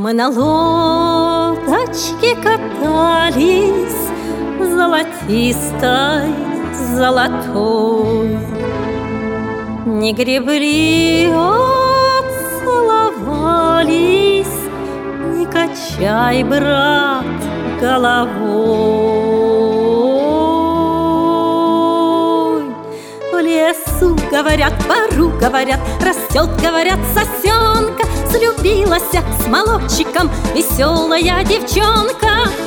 Мы на лодочке катались, золотистой, золотой. Не гребли, а целовались. Не качай, брат, головой. В лесу, говорят, пару, говорят, растет, говорят, сосенка. Слюбилась с молодчиком веселая девчонка.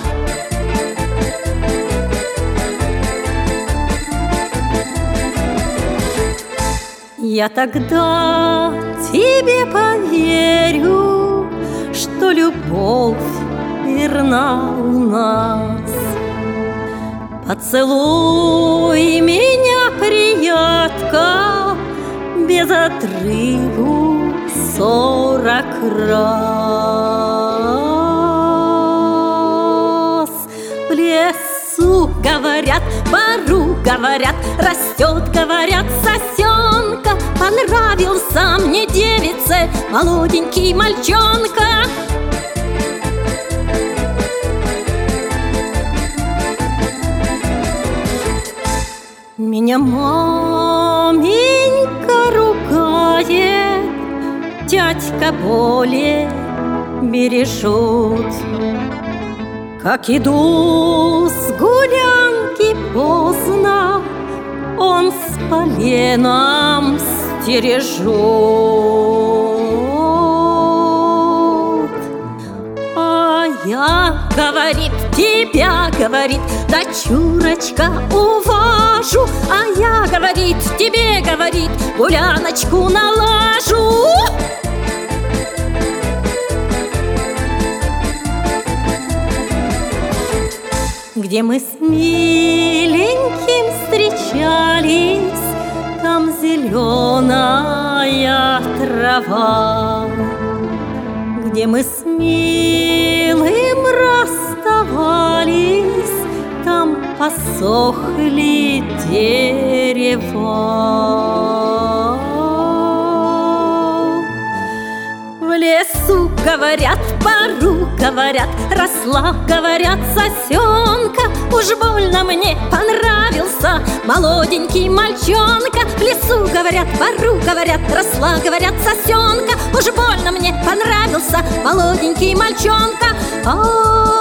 Я тогда тебе поверю, что любовь верна у нас. Поцелуй меня, приятка, без отрыву 40 раз. В лесу, говорят, пару, говорят, растет, говорят, сосенка. Понравился мне девице молоденький мальчонка. Меня маменька ругает, дядька более бережет. Как иду с гулянки поздно, он с поленом стережет. А я, говорит, тебя, говорит, дочурочка, уважу. А я, говорит, тебе, говорит, гуляночку налажу. Где мы с миленьким встречались, там зеленая трава. Где мы с милым расставались, там посохли дерева. В лесу, говорят, пару, говорят, росла, говорят, сосенка. Уж больно мне понравился молоденький мальчонка. В лесу, говорят, пару, говорят, росла, говорят, сосенка. Уж больно мне понравился молоденький мальчонка.